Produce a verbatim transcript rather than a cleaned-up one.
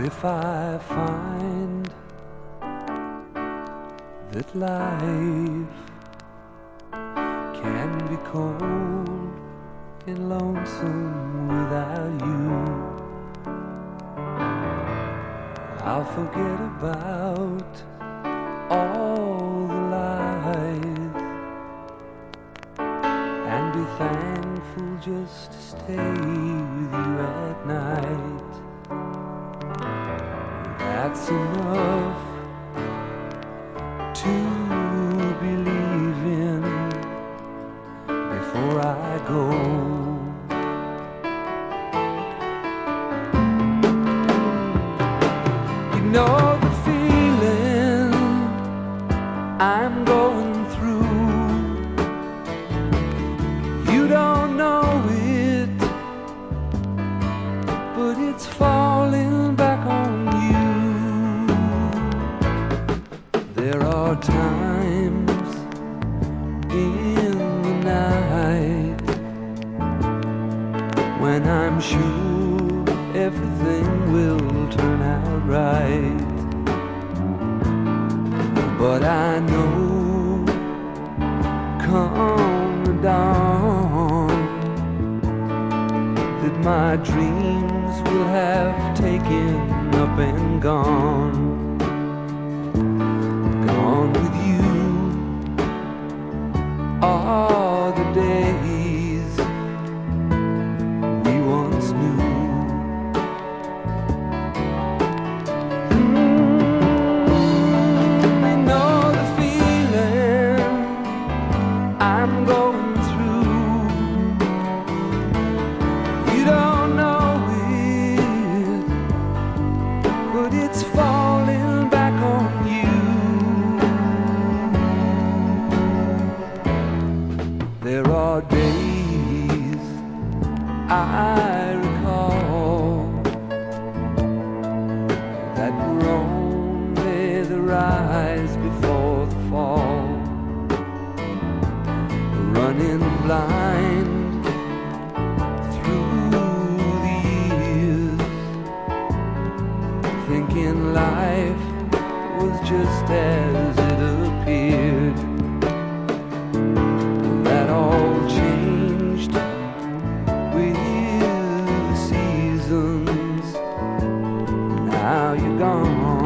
If I find that life can be cold and lonesome without you, I'll forget about all the lies and be thankful just to stay with you at night. That's enough to believe in before I go. You know the feeling I'm going through. You don't know it, but it's falling back on you. There are times in the night when I'm sure everything will turn out right, but I know come the dawn that my dreams will have taken up and gone. Gone with you are the days we once knew. Mm, you know the feeling I'm going through. You don't know it, but it's falling back on you. There are days I recall that were only the rise before the fall, running blind through the years, thinking life was just as it appeared. That all changed with the seasons. Now you're gone.